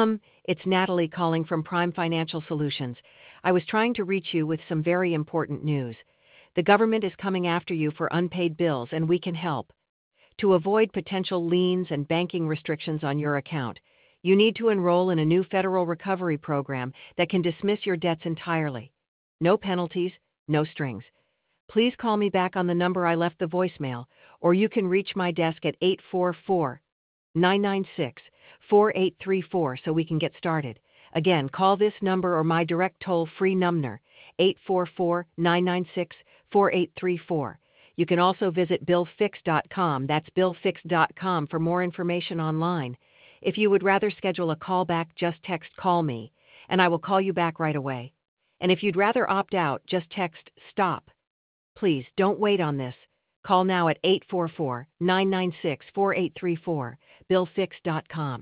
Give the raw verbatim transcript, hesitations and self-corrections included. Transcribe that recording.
Um, it's Natalie calling from Prime Financial Solutions. I was trying to reach you with some very important news. The government is coming after you for unpaid bills, and we can help. To avoid potential liens and banking restrictions on your account, you need to enroll in a new federal recovery program that can dismiss your debts entirely. No penalties, no strings. Please call me back on the number I left the voicemail, or you can reach my desk at eight four four, nine nine six, four eight three four so we can get started. Again, call this number or my direct toll-free number, eight four four, nine nine six, four eight three four. You can also visit bill fix dot com, that's bill fix dot com, for more information online. If you would rather schedule a call back, just text "call me," and I will call you back right away. And if you'd rather opt out, just text "stop." Please, don't wait on this. Call now at eight four four, nine nine six, four eight three four, bill fix dot com.